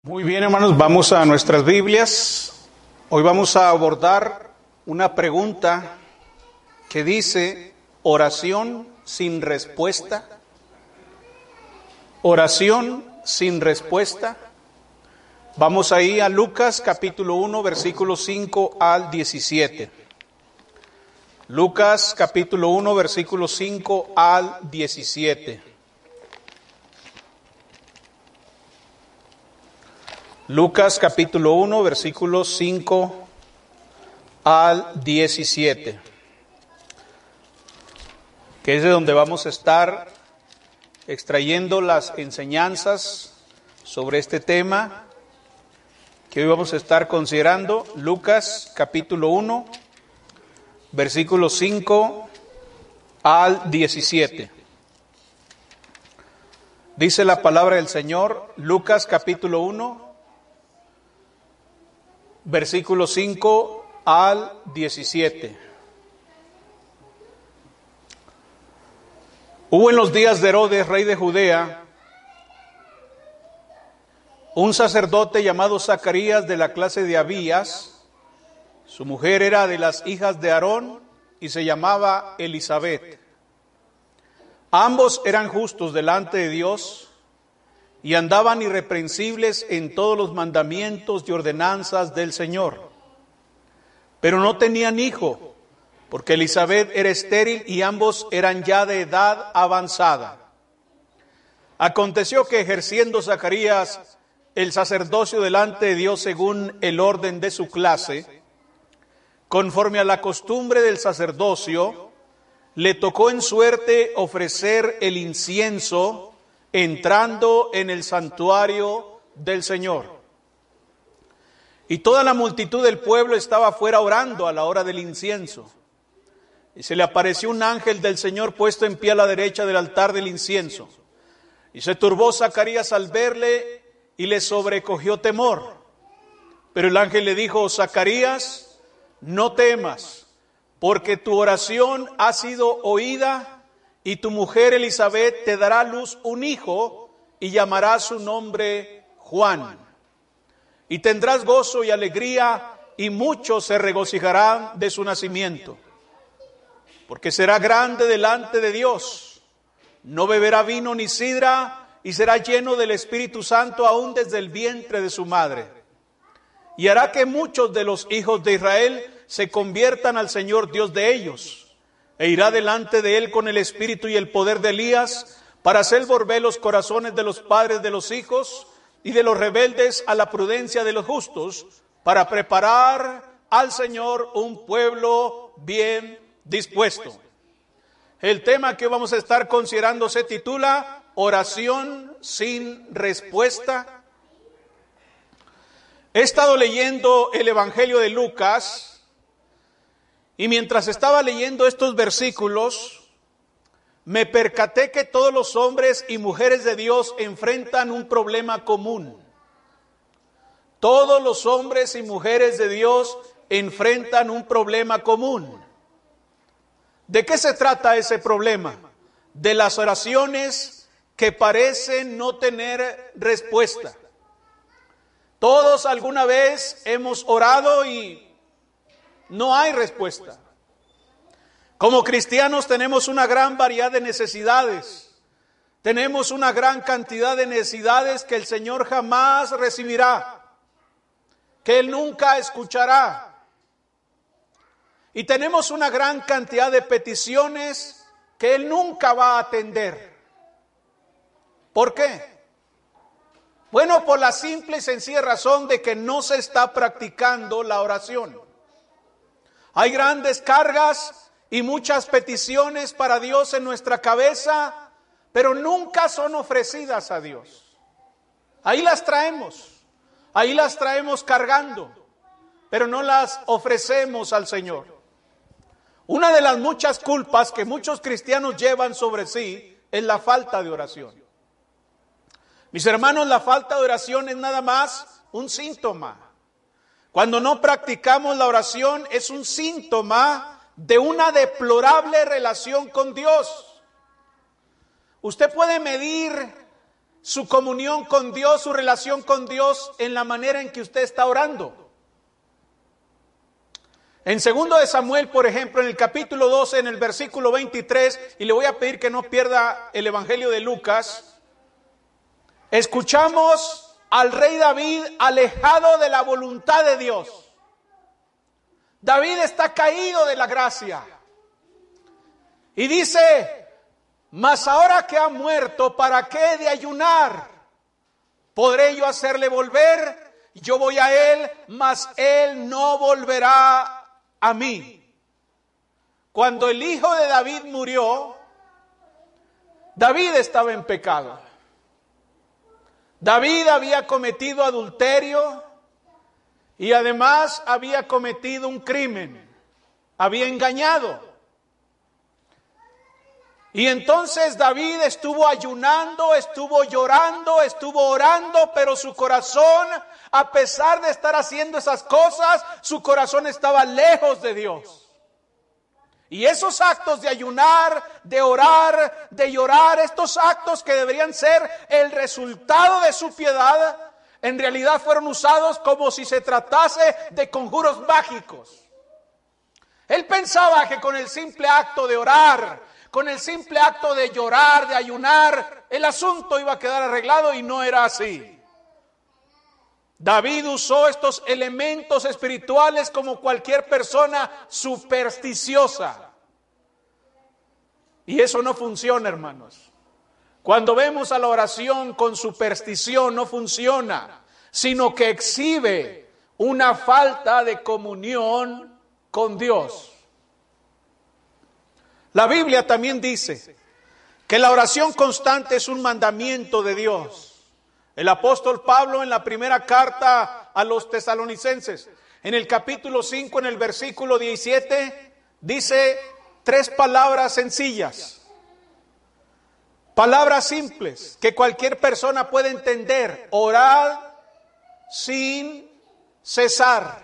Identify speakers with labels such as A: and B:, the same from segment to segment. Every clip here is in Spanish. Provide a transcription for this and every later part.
A: Muy bien, hermanos, vamos a nuestras Biblias. Hoy vamos a abordar una pregunta que dice: oración sin respuesta. Oración sin respuesta. Vamos ahí a Lucas capítulo 1, versículos 5 al 17. Lucas capítulo 1, versículos 5 al 17. Lucas capítulo 1, versículos 5 al 17, que es de donde vamos a estar extrayendo las enseñanzas sobre este tema que hoy vamos a estar considerando. Lucas capítulo 1, versículos 5 al 17. Dice la palabra del Señor, Lucas capítulo 1, versículo 5 al 17. Hubo en los días de Herodes, rey de Judea, un sacerdote llamado Zacarías de la clase de Abías. Su mujer era de las hijas de Aarón y se llamaba Elisabet. Ambos eran justos delante de Dios y andaban irreprensibles en todos los mandamientos y ordenanzas del Señor. Pero no tenían hijo, porque Elisabet era estéril y ambos eran ya de edad avanzada. Aconteció que, ejerciendo Zacarías el sacerdocio delante de Dios según el orden de su clase, conforme a la costumbre del sacerdocio, le tocó en suerte ofrecer el incienso entrando en el santuario del Señor. Y toda la multitud del pueblo estaba afuera orando a la hora del incienso. Y se le apareció un ángel del Señor puesto en pie a la derecha del altar del incienso. Y se turbó Zacarías al verle y le sobrecogió temor. Pero el ángel le dijo: Zacarías, no temas, porque tu oración ha sido oída, y tu mujer Elisabet te dará a luz un hijo, y llamará su nombre Juan. Y tendrás gozo y alegría, y muchos se regocijarán de su nacimiento. Porque será grande delante de Dios. No beberá vino ni sidra, y será lleno del Espíritu Santo aún desde el vientre de su madre. Y hará que muchos de los hijos de Israel se conviertan al Señor Dios de ellos. E irá delante de él con el espíritu y el poder de Elías, para hacer volver los corazones de los padres de los hijos y de los rebeldes a la prudencia de los justos, para preparar al Señor un pueblo bien dispuesto. El tema que vamos a estar considerando se titula Oración sin respuesta. He estado leyendo el Evangelio de Lucas, y mientras estaba leyendo estos versículos, me percaté que todos los hombres y mujeres de Dios enfrentan un problema común. Todos los hombres y mujeres de Dios enfrentan un problema común. ¿De qué se trata ese problema? De las oraciones que parecen no tener respuesta. Todos alguna vez hemos orado y no hay respuesta. Como cristianos tenemos una gran variedad de necesidades. Tenemos una gran cantidad de necesidades que el Señor jamás recibirá, que Él nunca escuchará. Y tenemos una gran cantidad de peticiones que Él nunca va a atender. ¿Por qué? Bueno, por la simple y sencilla razón de que no se está practicando la oración. Hay grandes cargas y muchas peticiones para Dios en nuestra cabeza, pero nunca son ofrecidas a Dios. Ahí las traemos cargando, pero no las ofrecemos al Señor. Una de las muchas culpas que muchos cristianos llevan sobre sí es la falta de oración. Mis hermanos, la falta de oración es nada más un síntoma. Cuando no practicamos la oración es un síntoma de una deplorable relación con Dios. Usted puede medir su comunión con Dios, su relación con Dios en la manera en que usted está orando. En 2 de Samuel, por ejemplo, en el capítulo 12, en el versículo 23, y le voy a pedir que no pierda el Evangelio de Lucas, escuchamos al rey David alejado de la voluntad de Dios. David está caído de la gracia. Y dice, mas ahora que ha muerto, ¿para qué he de ayunar? ¿Podré yo hacerle volver? Yo voy a él, mas él no volverá a mí. Cuando el hijo de David murió, David estaba en pecado. David había cometido adulterio y además había cometido un crimen. Había engañado. Y entonces David estuvo ayunando, estuvo llorando, estuvo orando, pero su corazón, a pesar de estar haciendo esas cosas, su corazón estaba lejos de Dios. Y esos actos de ayunar, de orar, de llorar, estos actos que deberían ser el resultado de su piedad, en realidad fueron usados como si se tratase de conjuros mágicos. Él pensaba que con el simple acto de orar, con el simple acto de llorar, de ayunar, el asunto iba a quedar arreglado, y no era así. David usó estos elementos espirituales como cualquier persona supersticiosa. Y eso no funciona, hermanos. Cuando vemos a la oración con superstición, no funciona, sino que exhibe una falta de comunión con Dios. La Biblia también dice que la oración constante es un mandamiento de Dios. El apóstol Pablo, en la primera carta a los tesalonicenses, en el capítulo 5, en el versículo 17, dice 3 palabras sencillas, palabras simples que cualquier persona puede entender: orad sin cesar.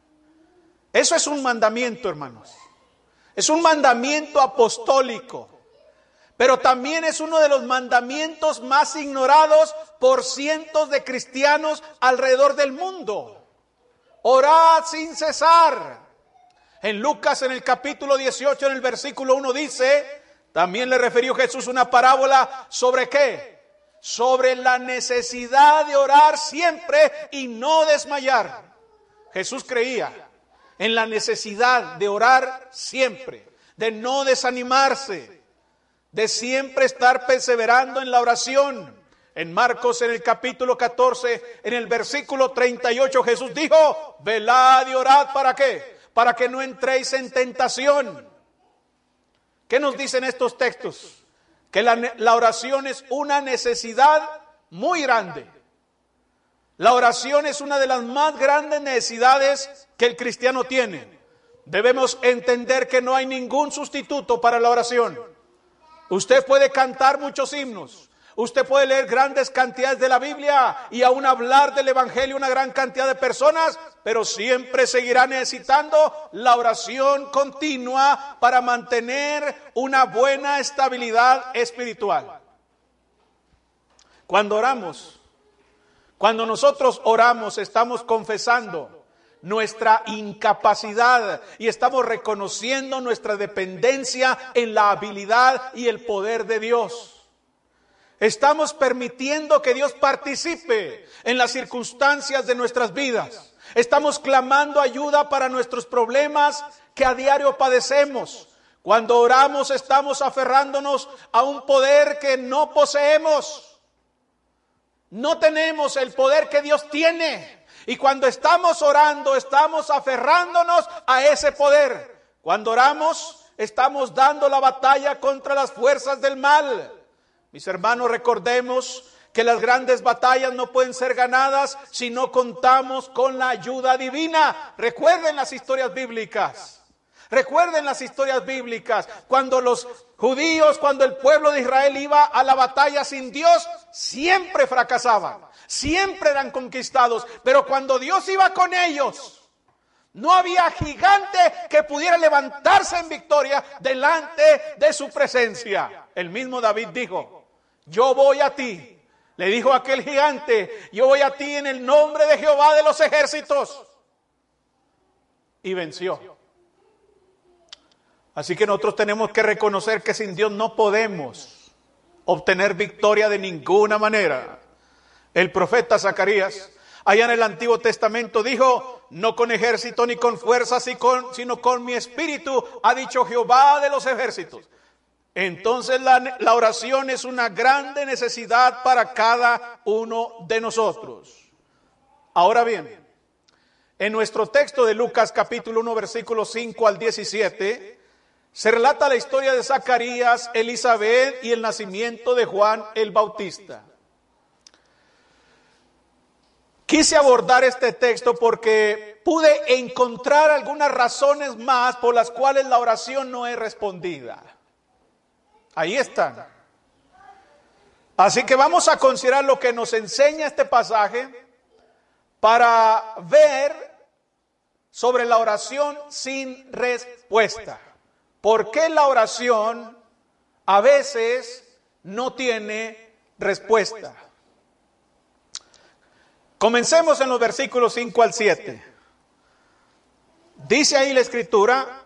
A: Eso es un mandamiento, hermanos. Es un mandamiento apostólico, pero también es uno de los mandamientos más ignorados por cientos de cristianos alrededor del mundo. Orad sin cesar. En Lucas, en el capítulo 18, en el versículo 1 dice, también le refirió Jesús una parábola sobre ¿qué? Sobre la necesidad de orar siempre y no desmayar. Jesús creía en la necesidad de orar siempre, de no desanimarse, de siempre estar perseverando en la oración. En Marcos, en el capítulo 14, en el versículo 38, Jesús dijo, velad y orad, ¿para qué? Para que no entréis en tentación. ¿Qué nos dicen estos textos? Que la oración es una necesidad muy grande. La oración es una de las más grandes necesidades que el cristiano tiene. Debemos entender que no hay ningún sustituto para la oración. Usted puede cantar muchos himnos, usted puede leer grandes cantidades de la Biblia y aún hablar del Evangelio a una gran cantidad de personas, pero siempre seguirá necesitando la oración continua para mantener una buena estabilidad espiritual. Cuando oramos, cuando nosotros oramos, estamos confesando nuestra incapacidad y estamos reconociendo nuestra dependencia en la habilidad y el poder de Dios. Estamos permitiendo que Dios participe en las circunstancias de nuestras vidas. Estamos clamando ayuda para nuestros problemas que a diario padecemos. Cuando oramos, estamos aferrándonos a un poder que no poseemos. No tenemos el poder que Dios tiene. Y cuando estamos orando, estamos aferrándonos a ese poder. Cuando oramos, estamos dando la batalla contra las fuerzas del mal. Mis hermanos, recordemos que las grandes batallas no pueden ser ganadas si no contamos con la ayuda divina. Recuerden las historias bíblicas. Recuerden las historias bíblicas. Cuando los judíos, cuando el pueblo de Israel iba a la batalla sin Dios, siempre fracasaban. Siempre eran conquistados. Pero cuando Dios iba con ellos, no había gigante que pudiera levantarse en victoria delante de su presencia. El mismo David dijo, yo voy a ti, Le dijo a aquel gigante: yo voy a ti en el nombre de Jehová de los ejércitos. Y venció. Así que nosotros tenemos que reconocer que sin Dios no podemos obtener victoria de ninguna manera. El profeta Zacarías, allá en el Antiguo Testamento, dijo: no con ejército ni con fuerza, sino con mi espíritu, ha dicho Jehová de los ejércitos. Entonces la oración es una grande necesidad para cada uno de nosotros. Ahora bien, en nuestro texto de Lucas capítulo 1, versículos 5 al 17, se relata la historia de Zacarías, Elizabeth y el nacimiento de Juan el Bautista. Quise abordar este texto porque pude encontrar algunas razones más por las cuales la oración no es respondida. Ahí están. Así que vamos a considerar lo que nos enseña este pasaje para ver sobre la oración sin respuesta. ¿Por qué la oración a veces no tiene respuesta? Comencemos en los versículos 5 al 7. Dice ahí la Escritura,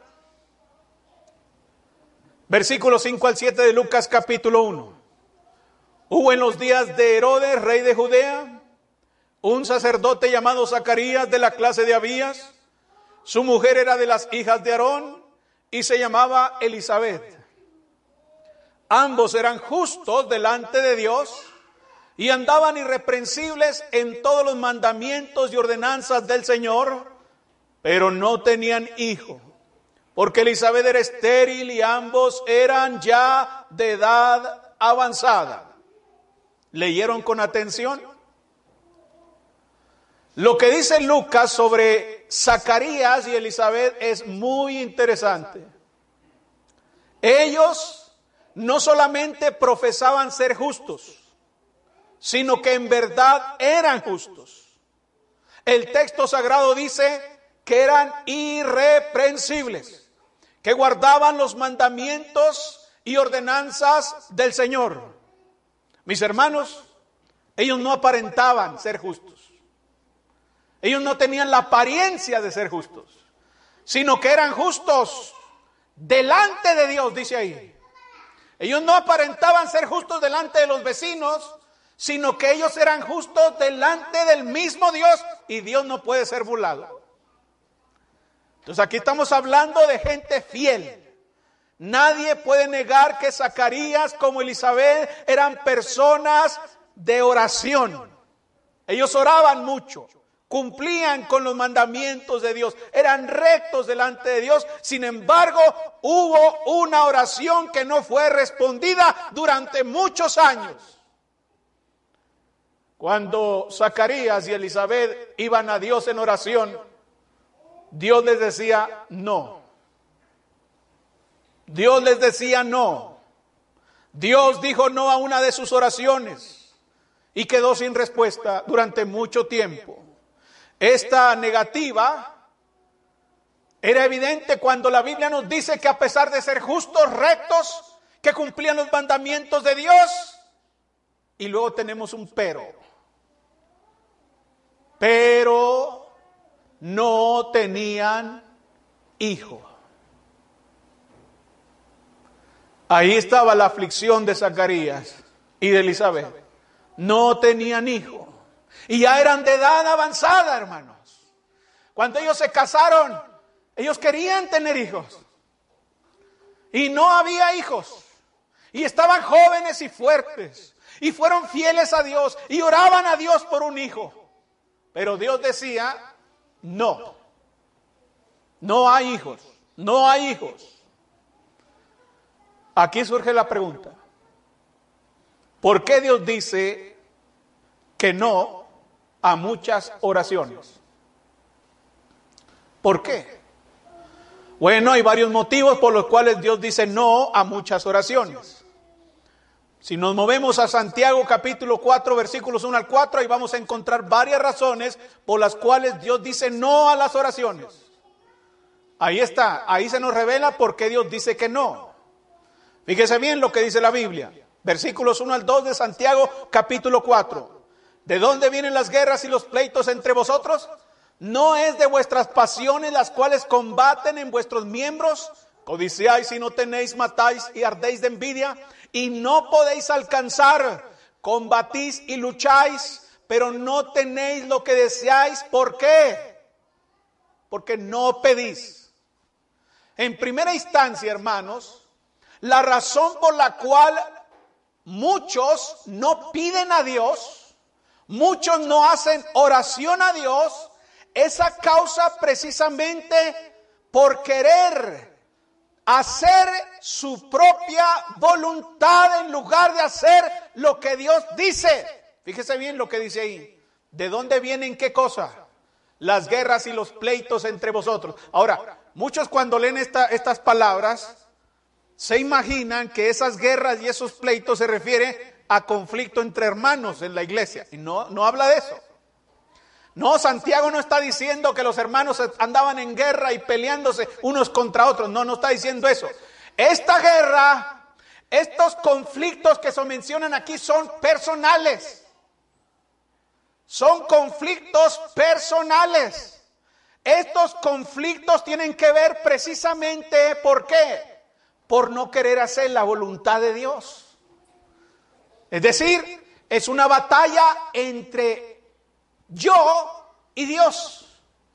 A: versículos 5 al 7 de Lucas capítulo 1. Hubo en los días de Herodes, rey de Judea, un sacerdote llamado Zacarías, de la clase de Abías. Su mujer era de las hijas de Aarón y se llamaba Elizabeth. Ambos eran justos delante de Dios y andaban irreprensibles en todos los mandamientos y ordenanzas del Señor, pero no tenían hijo, porque Elizabeth era estéril y ambos eran ya de edad avanzada. ¿Leyeron con atención? Lo que dice Lucas sobre Zacarías y Elizabeth es muy interesante. Ellos no solamente profesaban ser justos, sino que en verdad eran justos. El texto sagrado dice que eran irreprensibles, que guardaban los mandamientos y ordenanzas del Señor. Mis hermanos, ellos no aparentaban ser justos. Ellos no tenían la apariencia de ser justos, sino que eran justos delante de Dios, dice ahí. Ellos no aparentaban ser justos delante de los vecinos, sino que ellos eran justos delante del mismo Dios, y Dios no puede ser burlado. Entonces aquí estamos hablando de gente fiel. Nadie puede negar que Zacarías como Elizabeth eran personas de oración. Ellos oraban mucho, cumplían con los mandamientos de Dios, eran rectos delante de Dios. Sin embargo, hubo una oración que no fue respondida durante muchos años. Cuando Zacarías y Elizabeth iban a Dios en oración, Dios les decía no. Dios les decía no. Dios dijo no a una de sus oraciones y quedó sin respuesta durante mucho tiempo. Esta negativa era evidente cuando la Biblia nos dice que a pesar de ser justos, rectos, que cumplían los mandamientos de Dios, y luego tenemos un pero no tenían hijo. Ahí estaba la aflicción de Zacarías y de Elizabeth. No tenían hijo. Y ya eran de edad avanzada, hermanos. Cuando ellos se casaron, ellos querían tener hijos. Y no había hijos. Y estaban jóvenes y fuertes. Y fueron fieles a Dios. Y oraban a Dios por un hijo. Pero Dios decía, no. No hay hijos. No hay hijos. Aquí surge la pregunta. ¿Por qué Dios dice que no a muchas oraciones? ¿Por qué? Bueno, hay varios motivos por los cuales Dios dice no a muchas oraciones. Si nos movemos a Santiago capítulo 4, versículos 1 al 4, ahí vamos a encontrar varias razones por las cuales Dios dice no a las oraciones. Ahí está, ahí se nos revela por qué Dios dice que no. Fíjese bien lo que dice la Biblia. Versículos 1 al 2 de Santiago, capítulo 4. ¿De dónde vienen las guerras y los pleitos entre vosotros? ¿No es de vuestras pasiones las cuales combaten en vuestros miembros? Codiciáis y no tenéis, matáis y ardéis de envidia y no podéis alcanzar. Combatís y lucháis, pero no tenéis lo que deseáis. ¿Por qué? Porque no pedís. En primera instancia, hermanos, la razón por la cual muchos no piden a Dios, muchos no hacen oración a Dios, es a causa precisamente por querer hacer su propia voluntad en lugar de hacer lo que Dios dice. Fíjese bien lo que dice ahí. ¿De dónde vienen qué cosa? Las guerras y los pleitos entre vosotros. Ahora, muchos cuando leen estas palabras se imaginan que esas guerras y esos pleitos se refieren a conflicto entre hermanos en la iglesia. Y no habla de eso. No, Santiago no está diciendo que los hermanos andaban en guerra y peleándose unos contra otros. No está diciendo eso. Esta guerra, estos conflictos que se mencionan aquí son personales. Son conflictos personales. Estos conflictos tienen que ver precisamente, ¿por qué? Por no querer hacer la voluntad de Dios. Es decir, es una batalla entre yo y Dios.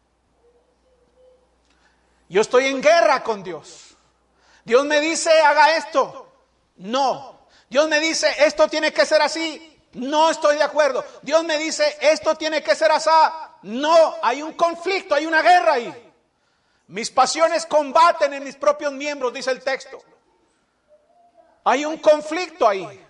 A: Yo estoy en guerra con Dios. Dios me dice, haga esto. No. Dios me dice, esto tiene que ser así. No estoy de acuerdo. Dios me dice, esto tiene que ser así. No, hay un conflicto, hay una guerra ahí. Mis pasiones combaten en mis propios miembros, dice el texto. Hay un conflicto ahí.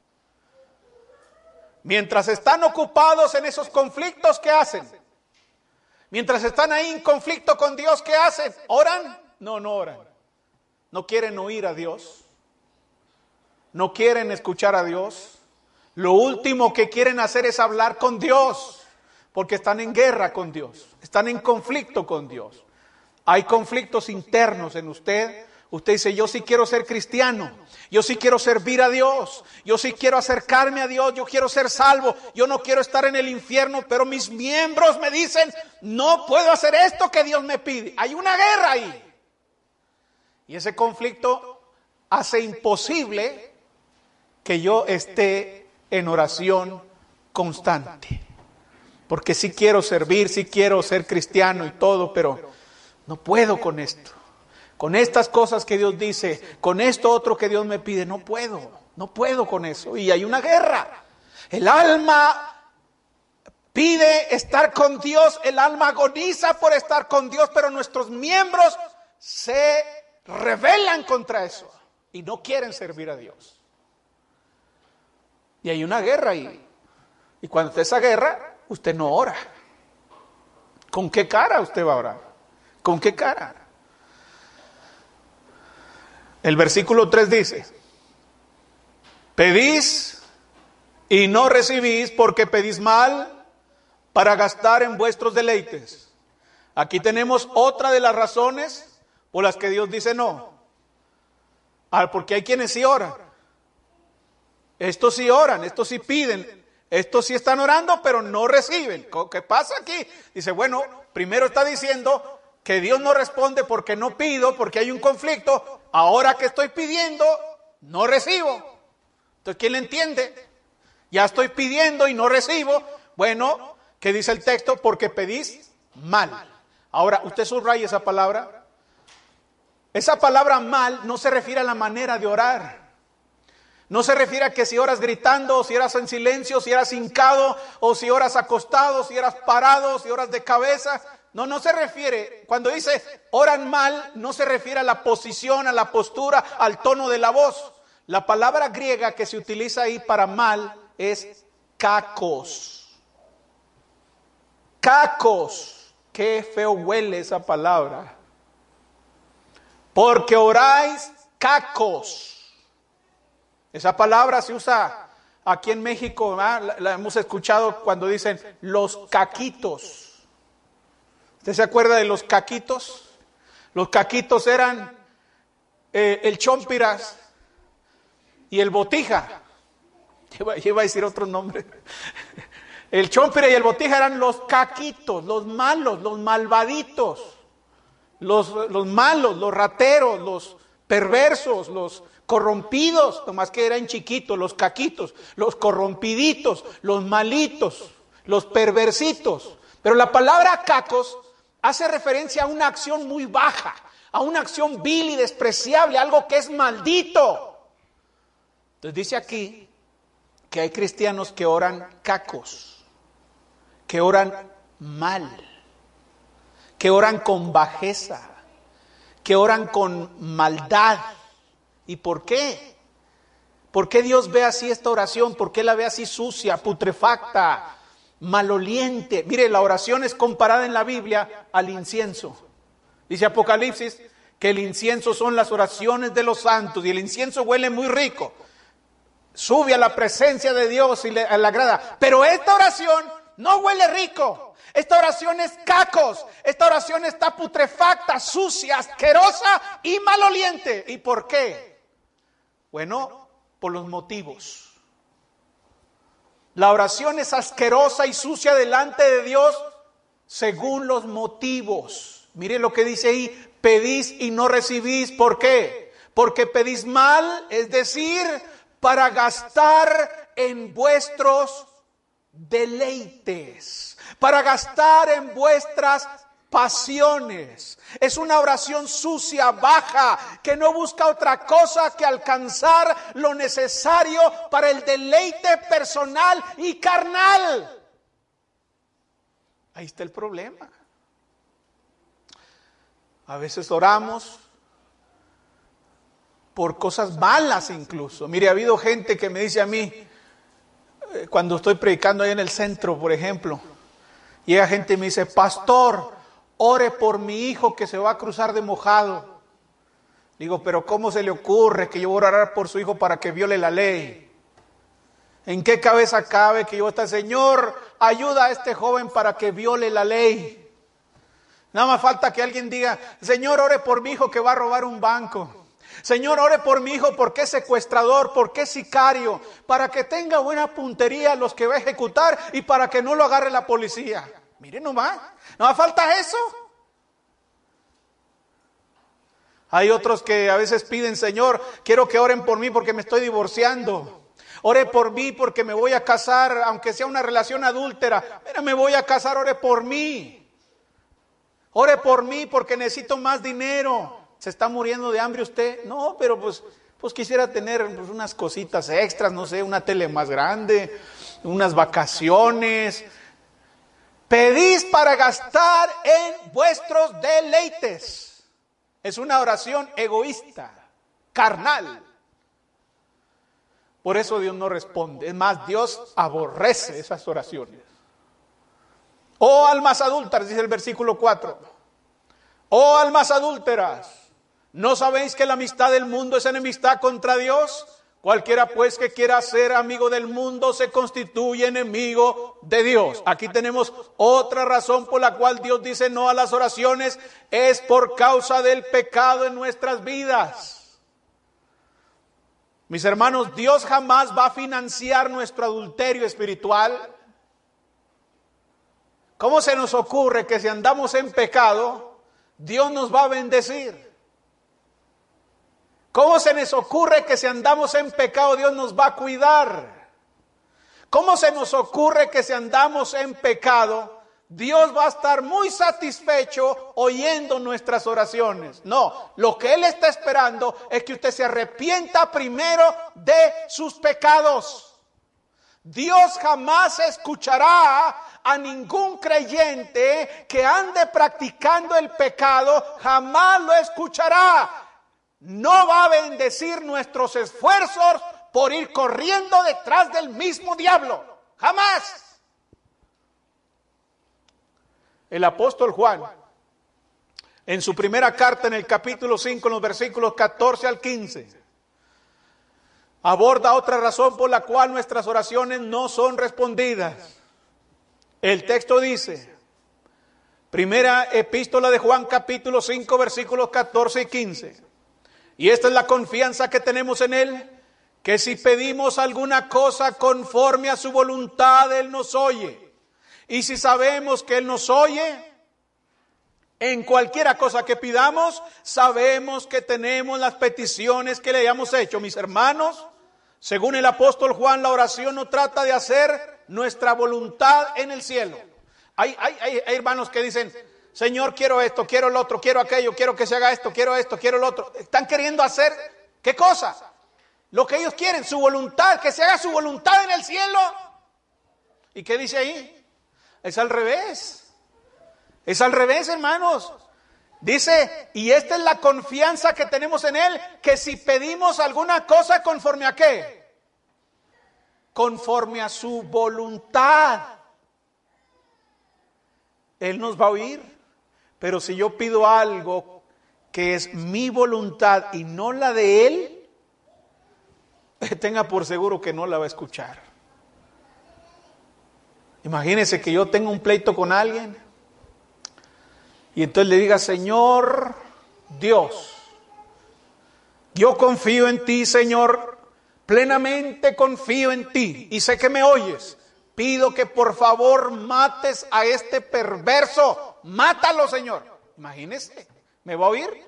A: Mientras están ocupados en esos conflictos, ¿qué hacen? Mientras están ahí en conflicto con Dios, ¿qué hacen? ¿Oran? No oran. No quieren oír a Dios. No quieren escuchar a Dios. Lo último que quieren hacer es hablar con Dios, porque están en guerra con Dios. Están en conflicto con Dios. Hay conflictos internos en usted. Usted dice, yo sí quiero ser cristiano, yo sí quiero servir a Dios, yo sí quiero acercarme a Dios, yo quiero ser salvo, yo no quiero estar en el infierno, pero mis miembros me dicen, no puedo hacer esto que Dios me pide. Hay una guerra ahí. Y ese conflicto hace imposible que yo esté en oración constante. Porque sí quiero servir, sí quiero ser cristiano y todo, pero no puedo con esto. Con estas cosas que Dios dice, con esto otro que Dios me pide, no puedo con eso. Y hay una guerra. El alma pide estar con Dios, el alma agoniza por estar con Dios, pero nuestros miembros se rebelan contra eso y no quieren servir a Dios. Y hay una guerra ahí. Y cuando está esa guerra, usted no ora. ¿Con qué cara usted va a orar? ¿Con qué cara? El versículo 3 dice, pedís y no recibís porque pedís mal para gastar en vuestros deleites. Aquí tenemos otra de las razones por las que Dios dice no. Porque hay quienes sí oran. Estos sí oran, estos sí piden, estos sí están orando, pero no reciben. ¿Qué pasa aquí? Dice, bueno, primero está diciendo que Dios no responde porque no pido, porque hay un conflicto. Ahora que estoy pidiendo, no recibo. Entonces, ¿quién le entiende? Ya estoy pidiendo y no recibo. Bueno, ¿qué dice el texto? Porque pedís mal. Ahora, usted subraya esa palabra. Esa palabra mal no se refiere a la manera de orar. No se refiere a que si oras gritando, o si oras en silencio, si oras hincado, o si oras acostado, si oras parado, si oras de cabeza. No se refiere. Cuando dice oran mal, no se refiere a la posición, a la postura, al tono de la voz. La palabra griega que se utiliza ahí para mal es kakos. Kakos. Qué feo huele esa palabra. Porque oráis kakos. Esa palabra se usa aquí en México, la hemos escuchado cuando dicen los caquitos. ¿Usted se acuerda de los caquitos? Los caquitos eran el chompiras y el botija. Iba a decir otro nombre. El Chompire y el Botija eran los caquitos, los malos, los malvaditos, los malos, los rateros, los perversos, los corrompidos, nomás que eran chiquitos, los caquitos, los corrompiditos, los malitos, los perversitos. Pero la palabra cacos hace referencia a una acción muy baja, a una acción vil y despreciable, algo que es maldito. Entonces dice aquí que hay cristianos que oran cacos, que oran mal, que oran con bajeza, que oran con maldad. ¿Y por qué? ¿Por qué Dios ve así esta oración? ¿Por qué la ve así sucia, putrefacta, maloliente? Mire, la oración es comparada en la Biblia al incienso. Dice Apocalipsis que el incienso son las oraciones de los santos y el incienso huele muy rico. Sube a la presencia de Dios y le agrada. Pero esta oración no huele rico. Esta oración es cacos. Esta oración está putrefacta, sucia, asquerosa y maloliente. ¿Y por qué? Bueno, por los motivos. La oración es asquerosa y sucia delante de Dios según los motivos. Mire lo que dice ahí: pedís y no recibís. ¿Por qué? Porque pedís mal, es decir, para gastar en vuestros deleites, para gastar en vuestras pasiones. Es una oración sucia, baja, que no busca otra cosa que alcanzar lo necesario para el deleite personal y carnal. Ahí está el problema. A veces oramos por cosas malas incluso. Mire, ha habido gente que me dice a mí, cuando estoy predicando ahí en el centro, por ejemplo, llega gente y me dice: pastor, ore por mi hijo que se va a cruzar de mojado. Digo, pero ¿cómo se le ocurre que yo voy a orar por su hijo para que viole la ley? ¿En qué cabeza cabe que yo esté: Señor, ayuda a este joven para que viole la ley? Nada más falta que alguien diga: Señor, ore por mi hijo que va a robar un banco. Señor, ore por mi hijo porque es secuestrador, porque es sicario, para que tenga buena puntería a los que va a ejecutar y para que no lo agarre la policía. Miren nomás, ¿no falta eso? Hay otros que a veces piden: Señor, quiero que oren por mí porque me estoy divorciando. Ore por mí porque me voy a casar, aunque sea una relación adúltera. Mira, me voy a casar, ore por mí. Ore por mí porque necesito más dinero. ¿Se está muriendo de hambre usted? No, pero pues quisiera tener unas cositas extras, no sé, una tele más grande, unas vacaciones. Pedís para gastar en vuestros deleites. Es una oración egoísta, carnal. Por eso Dios no responde. Es más, Dios aborrece esas oraciones. Oh almas adúlteras, dice el versículo 4. Oh almas adúlteras, ¿no sabéis que la amistad del mundo es enemistad contra Dios? Cualquiera pues que quiera ser amigo del mundo se constituye enemigo de Dios. Aquí tenemos otra razón por la cual Dios dice no a las oraciones. Es por causa del pecado en nuestras vidas. Mis hermanos, Dios jamás va a financiar nuestro adulterio espiritual. ¿Cómo se nos ocurre que si andamos en pecado, Dios nos va a bendecir? ¿Cómo se nos ocurre que si andamos en pecado Dios nos va a cuidar? ¿Cómo se nos ocurre que si andamos en pecado Dios va a estar muy satisfecho oyendo nuestras oraciones? No, lo que Él está esperando es que usted se arrepienta primero de sus pecados. Dios jamás escuchará a ningún creyente que ande practicando el pecado, jamás lo escuchará. No va a bendecir nuestros esfuerzos por ir corriendo detrás del mismo diablo. Jamás. El apóstol Juan, en su primera carta, en el capítulo 5, en los versículos 14 al 15, aborda otra razón por la cual nuestras oraciones no son respondidas. El texto dice, primera epístola de Juan, capítulo 5, versículos 14 y 15. Y esta es la confianza que tenemos en Él, que si pedimos alguna cosa conforme a su voluntad, Él nos oye. Y si sabemos que Él nos oye, en cualquiera cosa que pidamos, sabemos que tenemos las peticiones que le hayamos hecho. Mis hermanos, según el apóstol Juan, la oración no trata de hacer nuestra voluntad en el cielo. Hay hermanos que dicen, Señor, quiero esto, quiero lo otro, quiero aquello, quiero que se haga esto, quiero lo otro. Están queriendo hacer, ¿qué cosa? Lo que ellos quieren, su voluntad, que se haga su voluntad en el cielo. ¿Y qué dice ahí? Es al revés. Es al revés, hermanos. Dice, y esta es la confianza que tenemos en Él, que si pedimos alguna cosa conforme a ¿qué? Conforme a su voluntad, Él nos va a oír. Pero si yo pido algo que es mi voluntad y no la de Él, tenga por seguro que no la va a escuchar. Imagínese que yo tengo un pleito con alguien y entonces le diga, Señor Dios, yo confío en ti, Señor, plenamente confío en ti y sé que me oyes. Pido que por favor mates a este perverso. Mátalo, Señor. Imagínese, ¿me va a oír?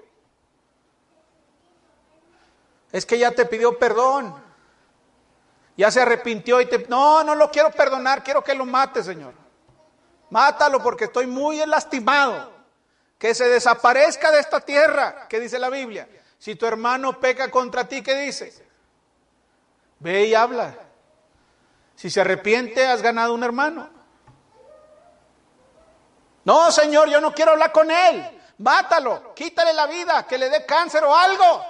A: Es que ya te pidió perdón. Ya se arrepintió y no lo quiero perdonar, quiero que lo mate, Señor. Mátalo porque estoy muy lastimado. Que se desaparezca de esta tierra, que dice la Biblia. Si tu hermano peca contra ti, ¿qué dice? Ve y habla. Si se arrepiente, has ganado un hermano. No, Señor, yo no quiero hablar con él. Mátalo, quítale la vida, que le dé cáncer o algo.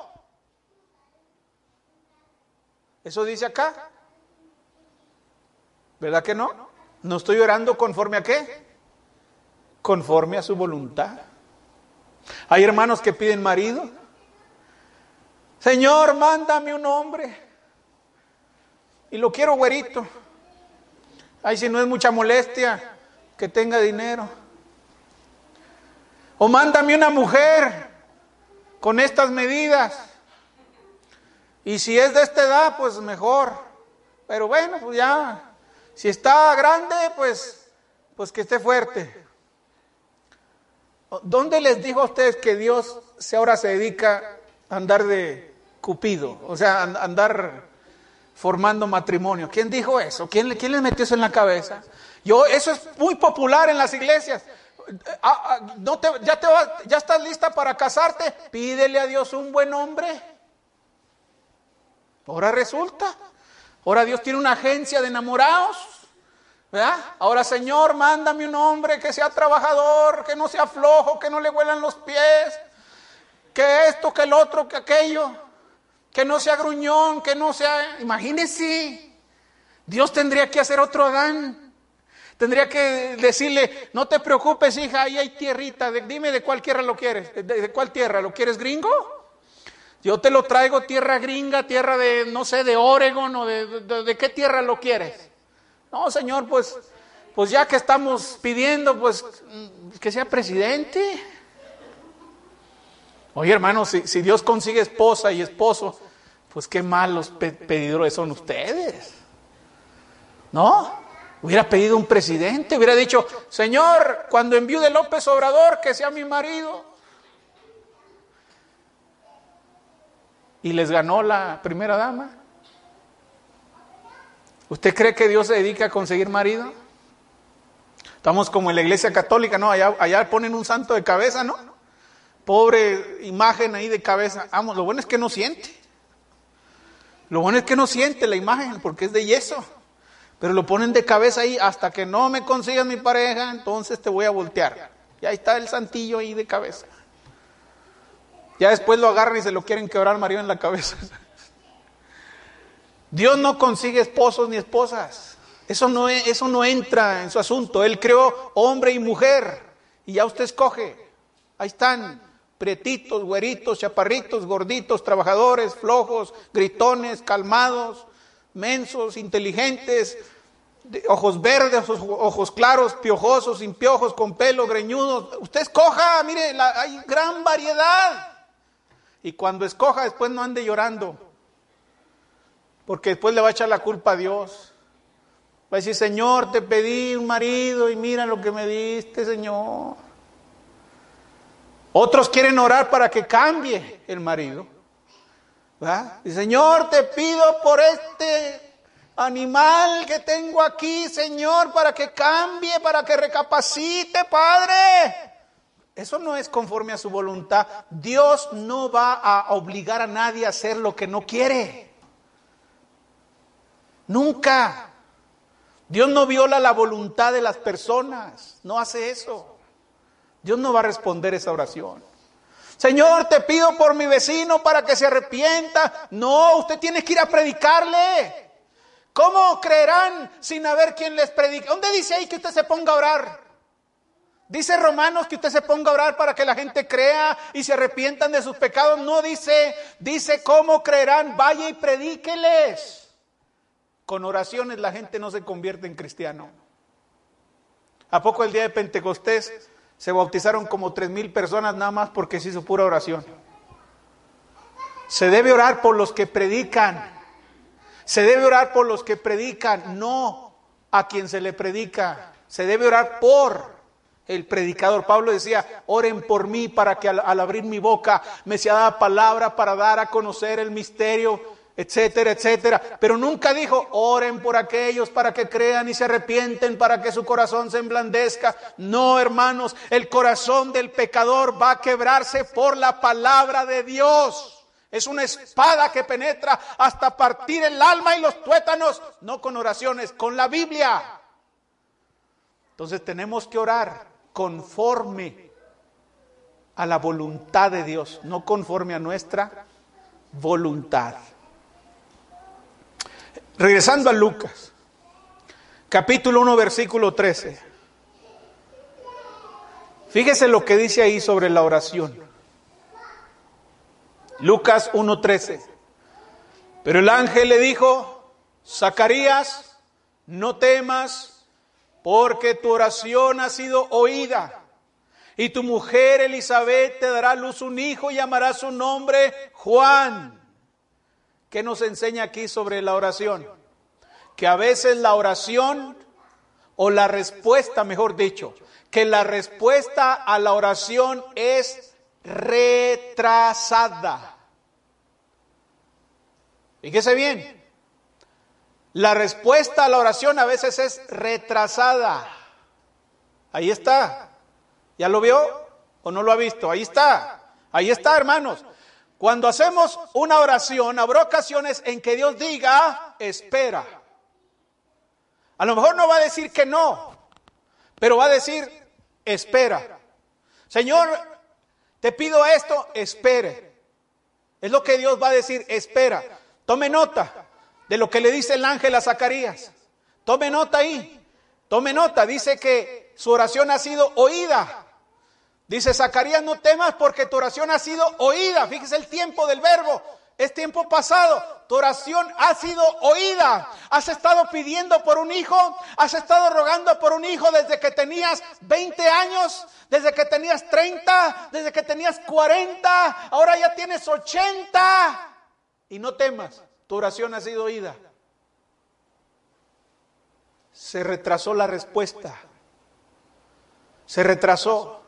A: Eso dice acá. ¿Verdad que no? No estoy orando conforme a ¿qué? Conforme a su voluntad. Hay hermanos que piden marido. Señor, mándame un hombre. Y lo quiero güerito. Ay, si no es mucha molestia, que tenga dinero. O mándame una mujer con estas medidas. Y si es de esta edad, pues mejor. Pero bueno, pues ya. Si está grande, pues que esté fuerte. ¿Dónde les dijo a ustedes que Dios ahora se dedica a andar de cupido? O sea, a andar formando matrimonio. ¿Quién dijo eso? ¿Quién les metió eso en la cabeza? Eso es muy popular en las iglesias. ¿Ya estás lista para casarte? Pídele a Dios un buen hombre. Ahora resulta. Ahora Dios tiene una agencia de enamorados. ¿Verdad? Ahora, Señor, mándame un hombre que sea trabajador, que no sea flojo, que no le huelan los pies, que esto, que el otro, que aquello, que no sea gruñón, que no sea... Imagínense, Dios tendría que hacer otro Adán. Tendría que decirle, no te preocupes, hija, ahí hay tierrita, dime de cuál tierra lo quieres, ¿de cuál tierra? ¿Lo quieres gringo? Yo te lo traigo tierra gringa, tierra de, no sé, de Oregon o de qué tierra lo quieres. No, Señor, pues ya que estamos pidiendo, pues que sea presidente. Oye, hermano, si Dios consigue esposa y esposo, pues qué malos pedidores son ustedes. ¿No? Hubiera pedido un presidente, hubiera dicho, Señor, cuando envíe López Obrador, que sea mi marido. Y les ganó la primera dama. ¿Usted cree que Dios se dedica a conseguir marido? Estamos como en la iglesia católica, ¿no? Allá ponen un santo de cabeza, ¿no? Pobre imagen ahí de cabeza. Vamos, lo bueno es que no siente. Lo bueno es que no siente la imagen porque es de yeso. Pero lo ponen de cabeza ahí, hasta que no me consigas mi pareja, entonces te voy a voltear. Y ahí está el santillo ahí de cabeza. Ya después lo agarran y se lo quieren quebrar marido en la cabeza. Dios no consigue esposos ni esposas. Eso no entra en su asunto. Él creó hombre y mujer. Y ya usted escoge. Ahí están. Prietitos, güeritos, chaparritos, gorditos, trabajadores, flojos, gritones, calmados, mensos, inteligentes, de ojos verdes, ojos claros, piojosos, sin piojos, con pelo, greñudos. Usted escoja, mire, hay gran variedad. Y cuando escoja, después no ande llorando. porque después le va a echar la culpa a Dios. Va a decir, Señor, te pedí un marido y mira lo que me diste, Señor. Otros quieren orar para que cambie el marido, ¿verdad? Y Señor, te pido por este animal que tengo aquí, Señor, para que cambie, para que recapacite, Padre. Eso no es conforme a su voluntad. Dios no va a obligar a nadie a hacer lo que no quiere. Nunca. Dios no viola la voluntad de las personas. No hace eso. Dios no va a responder esa oración. Señor, te pido por mi vecino para que se arrepienta. No, usted tiene que ir a predicarle. ¿Cómo creerán sin haber quien les predique? ¿Dónde dice ahí que usted se ponga a orar? ¿Dice Romanos que usted se ponga a orar para que la gente crea y se arrepientan de sus pecados? No dice, dice ¿cómo creerán? Vaya y predíqueles. Con oraciones la gente no se convierte en cristiano. ¿A poco el día de Pentecostés se bautizaron como 3,000 personas nada más porque se hizo pura oración? Se debe orar por los que predican. Se debe orar por los que predican, no a quien se le predica. Se debe orar por el predicador. Pablo decía, oren por mí para que al abrir mi boca me sea dada palabra para dar a conocer el misterio, etcétera, etcétera. Pero nunca dijo, oren por aquellos para que crean y se arrepienten, para que su corazón se emblandezca. No, hermanos, el corazón del pecador va a quebrarse por la palabra de Dios. Es una espada que penetra hasta partir el alma y los tuétanos, no con oraciones, con la Biblia. Entonces tenemos que orar conforme a la voluntad de Dios, no conforme a nuestra voluntad. Regresando a Lucas, capítulo 1, versículo 13. Fíjese lo que dice ahí sobre la oración. Lucas 1:13. Pero el ángel le dijo, Zacarías, no temas, porque tu oración ha sido oída, y tu mujer Elizabeth te dará a luz un hijo y llamará su nombre Juan. ¿Qué nos enseña aquí sobre la oración? Que a veces la oración, o la respuesta, mejor dicho, que la respuesta a la oración es retrasada. Fíjese bien, la respuesta a la oración a veces es retrasada. Ahí está. ¿Ya lo vio o no lo ha visto? Ahí está, hermanos. Cuando hacemos una oración, habrá ocasiones en que Dios diga, espera. A lo mejor no va a decir que no, pero va a decir, espera. Señor, te pido esto, espere. Es lo que Dios va a decir, espera. Tome nota de lo que le dice el ángel a Zacarías. Tome nota ahí. Tome nota. Dice que su oración ha sido oída. Dice, Zacarías, no temas porque tu oración ha sido oída. Fíjese el tiempo del verbo. Es tiempo pasado. Tu oración ha sido oída. Has estado pidiendo por un hijo. Has estado rogando por un hijo desde que tenías 20 años. Desde que tenías 30. Desde que tenías 40. Ahora ya tienes 80. Y no temas, tu oración ha sido oída. Se retrasó la respuesta. Se retrasó.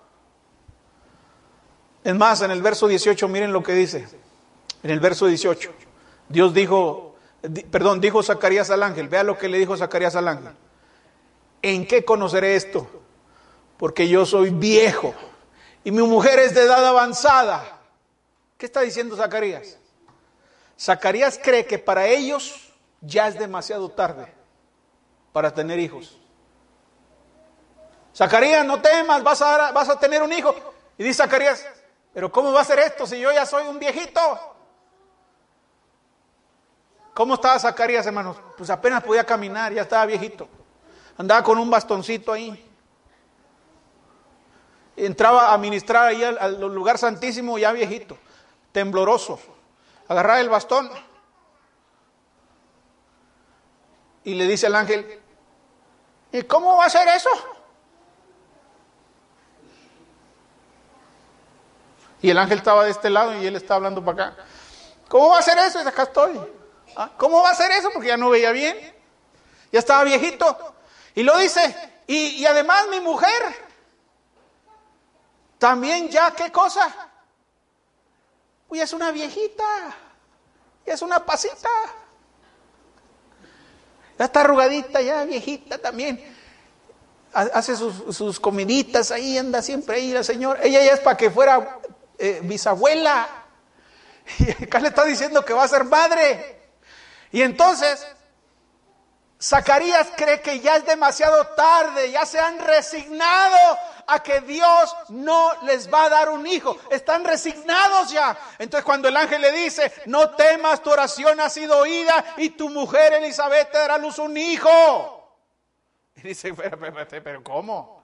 A: Es más, en el verso 18, miren lo que dice. En el verso 18, dijo Zacarías al ángel. Vea lo que le dijo Zacarías al ángel. ¿En qué conoceré esto? Porque yo soy viejo y mi mujer es de edad avanzada. ¿Qué está diciendo Zacarías? Zacarías cree que para ellos ya es demasiado tarde para tener hijos. Zacarías, no temas, vas a tener un hijo. Y dice Zacarías, pero ¿cómo va a ser esto si yo ya soy un viejito? ¿Cómo estaba Zacarías, hermanos? Pues apenas podía caminar, ya estaba viejito. Andaba con un bastoncito ahí. Entraba a ministrar ahí al lugar santísimo ya viejito, tembloroso. Agarraba el bastón y le dice al ángel, ¿y cómo va a ser eso? Y el ángel estaba de este lado y él estaba hablando para acá. ¿Cómo va a ser eso? Y acá estoy. ¿Cómo va a ser eso? Porque ya no veía bien. Ya estaba viejito. Y lo dice, y además mi mujer, también ya, ¿qué cosa? Pues es una viejita, ya es una pasita. Ya está arrugadita, ya viejita también. Hace sus comiditas ahí, anda siempre ahí la señora. Ella ya es para que fuera bisabuela. Y acá le está diciendo que va a ser madre. Y entonces, Zacarías cree que ya es demasiado tarde, ya se han resignado a que Dios no les va a dar un hijo. Están resignados ya. Entonces cuando el ángel le dice, no temas, tu oración ha sido oída y tu mujer Elizabeth te dará a luz un hijo. Y dice, pero ¿cómo?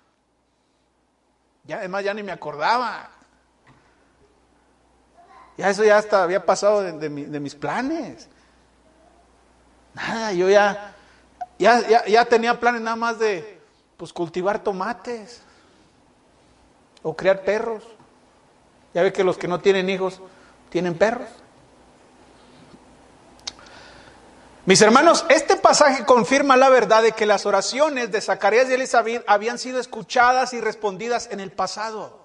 A: Ya además ya ni me acordaba. Ya eso ya hasta había pasado de mis planes. Nada, yo ya tenía planes nada más de pues cultivar tomates o criar perros. Ya ve que los que no tienen hijos tienen perros. Mis hermanos, este pasaje confirma la verdad de que las oraciones de Zacarías y Elizabeth habían sido escuchadas y respondidas en el pasado.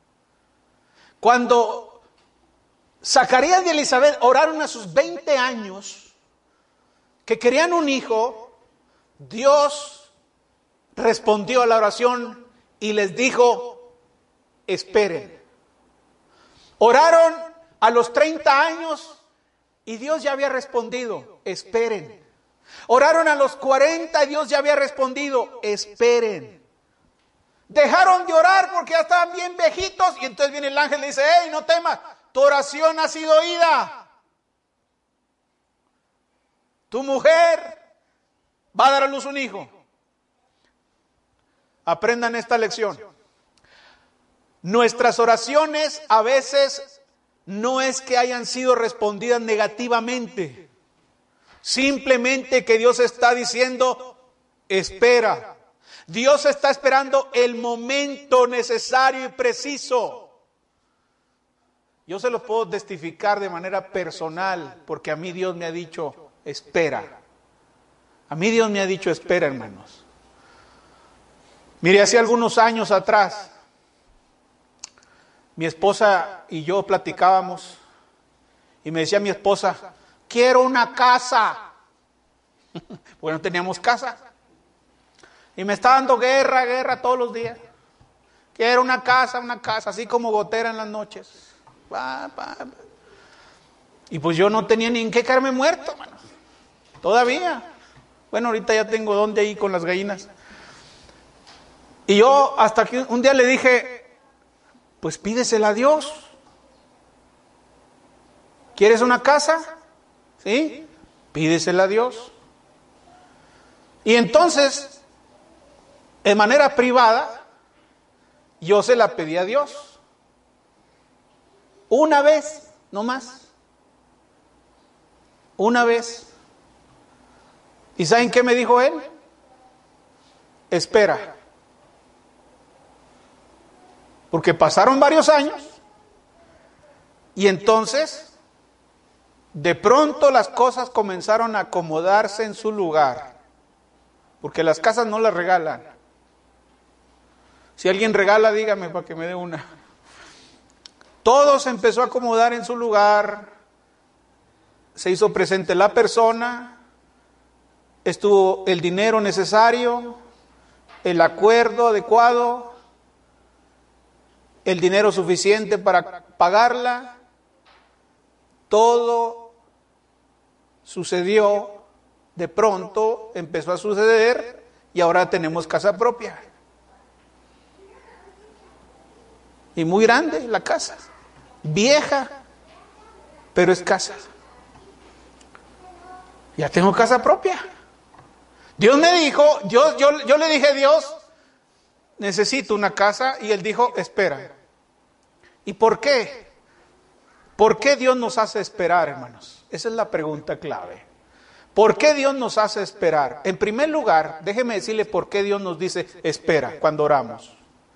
A: Cuando Zacarías y Elizabeth oraron a sus 20 años, que querían un hijo, Dios respondió a la oración y les dijo, esperen. Oraron a los 30 años y Dios ya había respondido, esperen. Oraron a los 40 y Dios ya había respondido, esperen. Dejaron de orar porque ya estaban bien viejitos y entonces viene el ángel y le dice, hey, no temas, tu oración ha sido oída. Tu mujer va a dar a luz un hijo. Aprendan esta lección. Nuestras oraciones a veces no es que hayan sido respondidas negativamente. Simplemente que Dios está diciendo, espera. Dios está esperando el momento necesario y preciso. Yo se los puedo testificar de manera personal, porque a mí Dios me ha dicho, espera. A mí Dios me ha dicho, espera, hermanos. Mire, hace algunos años atrás, mi esposa y yo platicábamos, y me decía mi esposa, quiero una casa. Porque no teníamos casa. Y me está dando guerra todos los días. Quiero una casa, así como gotera en las noches. Y pues yo no tenía ni en qué caerme muerto, hermano. Todavía. Bueno, ahorita ya tengo donde ir con las gallinas. Y yo hasta que un día le dije, pues pídesela a Dios. ¿Quieres una casa? ¿Sí? Pídesela a Dios. Y entonces, de manera privada, yo se la pedí a Dios. Una vez, no más. Una vez. ¿Y saben qué me dijo él? Espera. Porque pasaron varios años y entonces de pronto las cosas comenzaron a acomodarse en su lugar. Porque las casas no las regalan. Si alguien regala, dígame para que me dé una. Todo se empezó a acomodar en su lugar. Se hizo presente la persona. Estuvo el dinero necesario, el acuerdo adecuado, el dinero suficiente para pagarla. Todo sucedió, de pronto empezó a suceder y ahora tenemos casa propia. Y muy grande la casa, vieja, pero es casa. Ya tengo casa propia. Dios me dijo, yo le dije a Dios, necesito una casa, y Él dijo, espera. ¿Y por qué? ¿Por qué Dios nos hace esperar, hermanos? Esa es la pregunta clave. ¿Por qué Dios nos hace esperar? En primer lugar, déjeme decirle por qué Dios nos dice espera cuando oramos.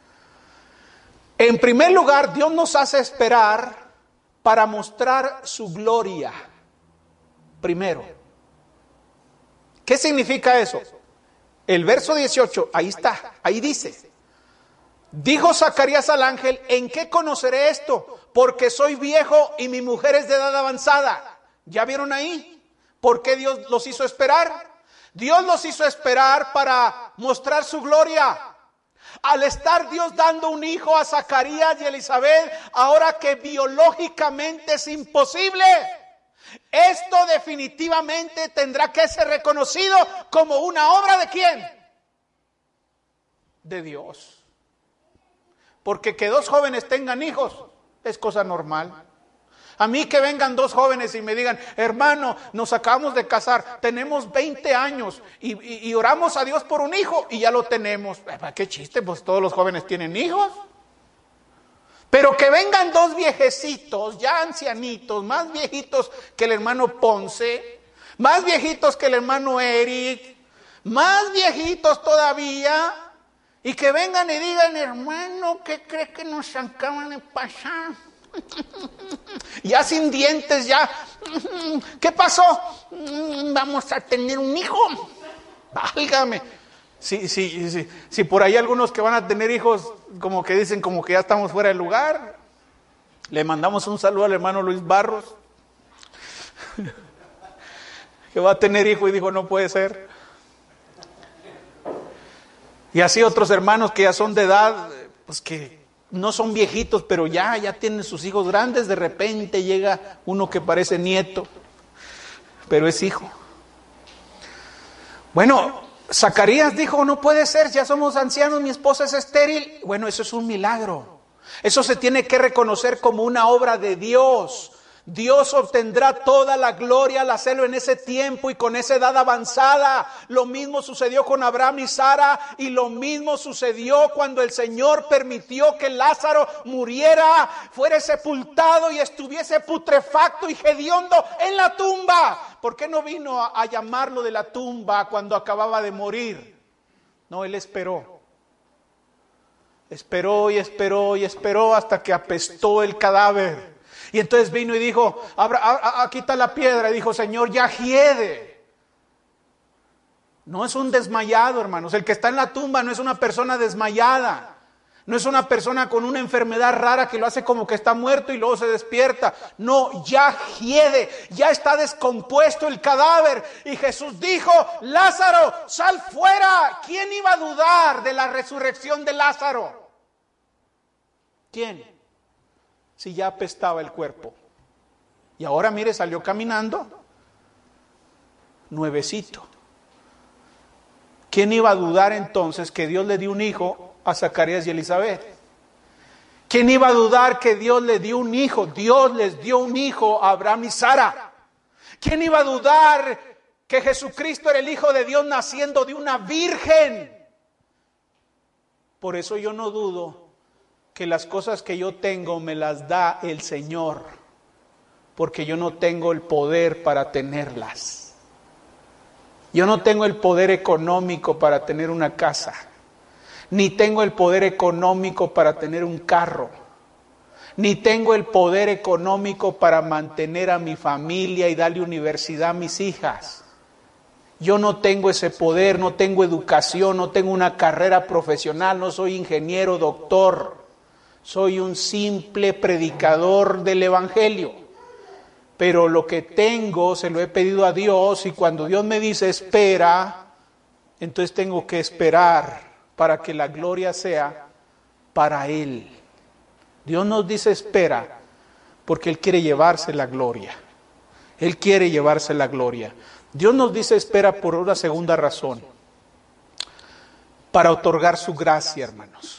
A: En primer lugar, Dios nos hace esperar para mostrar su gloria. primero. ¿Qué significa eso? El verso 18, ahí está, ahí dice: dijo Zacarías al ángel, ¿en qué conoceré esto? Porque soy viejo y mi mujer es de edad avanzada. ¿Ya vieron ahí? ¿Por qué Dios los hizo esperar? Dios los hizo esperar para mostrar su gloria. Al estar Dios dando un hijo a Zacarías y Elizabeth, ahora que biológicamente es imposible, esto definitivamente tendrá que ser reconocido como una obra ¿de quién? De Dios. Porque que dos jóvenes tengan hijos es cosa normal. A mí que vengan dos jóvenes y me digan, hermano, nos acabamos de casar, tenemos 20 años y oramos a Dios por un hijo y ya lo tenemos. ¿Qué chiste? Pues todos los jóvenes tienen hijos. Pero que vengan dos viejecitos, ya ancianitos, más viejitos que el hermano Ponce, más viejitos que el hermano Eric, más viejitos todavía, y que vengan y digan, hermano, ¿qué crees que nos acaban de pasar? Ya sin dientes, ya. ¿Qué pasó? Vamos a tener un hijo. Válgame. Si por ahí algunos que van a tener hijos, como que dicen, como que ya estamos fuera de lugar. Le mandamos un saludo al hermano Luis Barros, que va a tener hijo y dijo, no puede ser. Y así otros hermanos que ya son de edad, pues que no son viejitos, pero ya tienen sus hijos grandes. De repente llega uno que parece nieto, pero es hijo. Bueno, Zacarías dijo, no puede ser, ya somos ancianos, mi esposa es estéril. Bueno, eso es un milagro. Eso se tiene que reconocer como una obra de Dios. Dios obtendrá toda la gloria al hacerlo en ese tiempo y con esa edad avanzada. Lo mismo sucedió con Abraham y Sara, y lo mismo sucedió cuando el Señor permitió que Lázaro muriera, fuera sepultado y estuviese putrefacto y hediondo en la tumba. ¿Por qué no vino a llamarlo de la tumba cuando acababa de morir? No, él esperó. Esperó y esperó y esperó hasta que apestó el cadáver. Y entonces vino y dijo, aquí está la piedra. Y dijo, Señor, ya hiede. No es un desmayado, hermanos. El que está en la tumba no es una persona desmayada. No es una persona con una enfermedad rara que lo hace como que está muerto y luego se despierta. No, ya hiede, ya está descompuesto el cadáver. Y Jesús dijo, Lázaro, sal fuera. ¿Quién iba a dudar de la resurrección de Lázaro? ¿Quién? Si ya apestaba el cuerpo. Y ahora mire, salió caminando nuevecito. ¿Quién iba a dudar entonces que Dios le dio un hijo a Zacarías y Elizabeth? ¿Quién iba a dudar que Dios le dio un hijo? Dios les dio un hijo a Abraham y Sara. ¿Quién iba a dudar que Jesucristo era el Hijo de Dios naciendo de una virgen? Por eso yo no dudo que las cosas que yo tengo me las da el Señor, porque yo no tengo el poder para tenerlas. Yo no tengo el poder económico para tener una casa, ni tengo el poder económico para tener un carro, ni tengo el poder económico para mantener a mi familia y darle universidad a mis hijas. Yo no tengo ese poder, no tengo educación, no tengo una carrera profesional, no soy ingeniero, doctor. Soy un simple predicador del Evangelio. Pero lo que tengo se lo he pedido a Dios, y cuando Dios me dice espera, entonces tengo que esperar para que la gloria sea para Él. Dios nos dice espera porque Él quiere llevarse la gloria. Él quiere llevarse la gloria. Dios nos dice espera por una segunda razón: para otorgar su gracia, hermanos.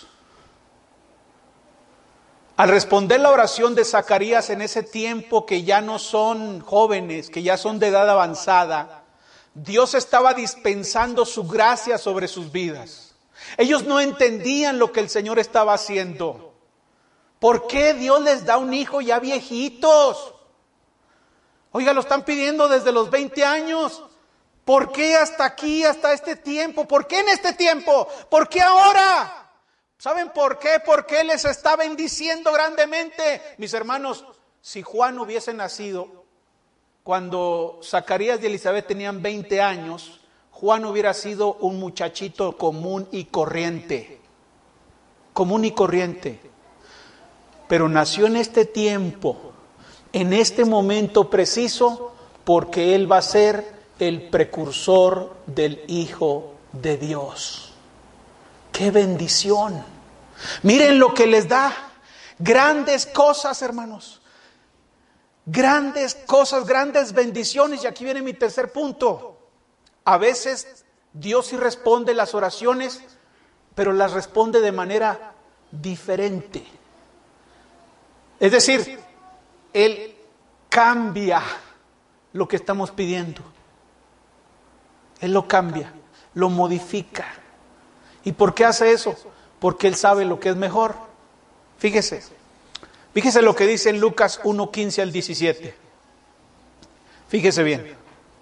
A: Al responder la oración de Zacarías en ese tiempo, que ya no son jóvenes, que ya son de edad avanzada, Dios estaba dispensando su gracia sobre sus vidas. Ellos no entendían lo que el Señor estaba haciendo. ¿Por qué Dios les da un hijo ya viejitos? Oiga, lo están pidiendo desde los 20 años. ¿Por qué hasta aquí, hasta este tiempo? ¿Por qué en este tiempo? ¿Por qué ahora? ¿Saben por qué? Porque Él les está bendiciendo grandemente. Mis hermanos, si Juan hubiese nacido cuando Zacarías y Elizabeth tenían 20 años, Juan hubiera sido un muchachito común y corriente. Común y corriente. Pero nació en este tiempo, en este momento preciso, porque Él va a ser el precursor del Hijo de Dios. ¡Qué bendición! Miren lo que les da. Grandes cosas, hermanos. Grandes cosas, grandes bendiciones. Y aquí viene mi tercer punto. A veces Dios sí responde las oraciones, pero las responde de manera diferente. Es decir, Él cambia lo que estamos pidiendo. Él lo cambia, lo modifica. ¿Y por qué hace eso? Porque Él sabe lo que es mejor. Fíjese lo que dice en Lucas 1:15 al 17. Fíjese bien.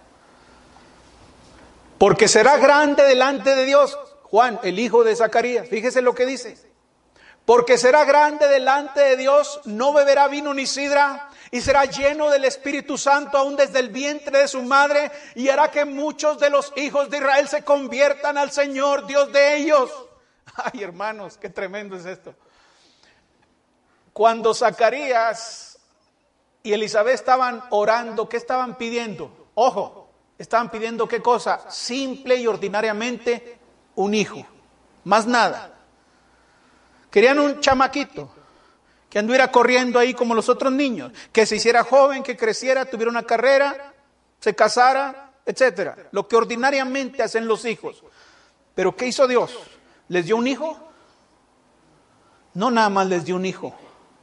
A: Porque será grande delante de Dios. Juan, el hijo de Zacarías. Fíjese lo que dice. Porque será grande delante de Dios, no beberá vino ni sidra, y será lleno del Espíritu Santo aún desde el vientre de su madre, y hará que muchos de los hijos de Israel se conviertan al Señor, Dios de ellos. Ay, hermanos, qué tremendo es esto. Cuando Zacarías y Elizabeth estaban orando, ¿qué estaban pidiendo? Ojo, estaban pidiendo ¿qué cosa? Simple y ordinariamente un hijo, más nada. Querían un chamaquito que anduviera corriendo ahí como los otros niños, que se hiciera joven, que creciera, tuviera una carrera, se casara, etcétera. Lo que ordinariamente hacen los hijos. Pero ¿qué hizo Dios? ¿Les dio un hijo? No nada más les dio un hijo.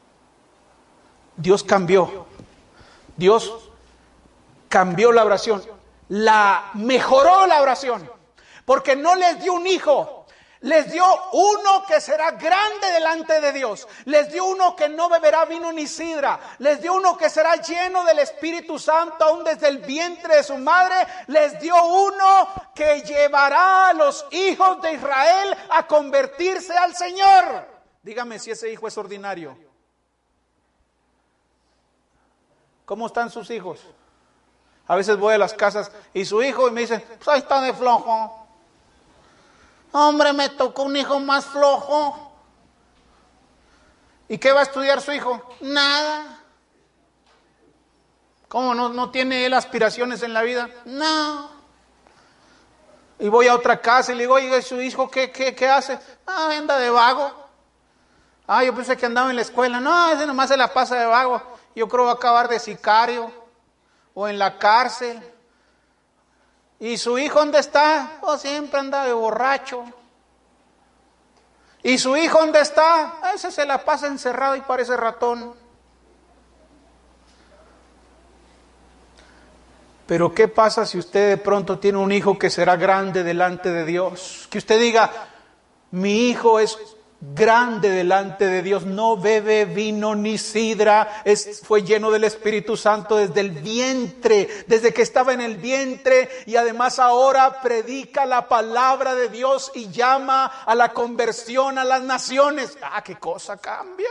A: Dios cambió. Dios cambió la oración. Mejoró la oración. Porque no les dio un hijo. Les dio uno que será grande delante de Dios. Les dio uno que no beberá vino ni sidra. Les dio uno que será lleno del Espíritu Santo aún desde el vientre de su madre. Les dio uno que llevará a los hijos de Israel a convertirse al Señor. Dígame si ese hijo es ordinario. ¿Cómo están sus hijos? A veces voy a las casas y su hijo y me dicen, pues ahí está de flojo. Hombre, me tocó un hijo más flojo. ¿Y qué va a estudiar su hijo? Nada. ¿Cómo no tiene él aspiraciones en la vida? No. Y voy a otra casa y le digo, oye, ¿su hijo qué hace? Ah, anda de vago. Ah, yo pensé que andaba en la escuela. No, ese nomás se la pasa de vago. Yo creo que va a acabar de sicario o en la cárcel. ¿Y su hijo dónde está? Pues siempre anda de borracho. ¿Y su hijo dónde está? Ese se la pasa encerrado y parece ratón. Pero ¿qué pasa si usted de pronto tiene un hijo que será grande delante de Dios? Que usted diga, mi hijo es grande delante de Dios, no bebe vino ni sidra, fue lleno del Espíritu Santo desde el vientre, desde que estaba en el vientre, y además ahora predica la palabra de Dios y llama a la conversión a las naciones. ¡Ah, qué cosa cambia!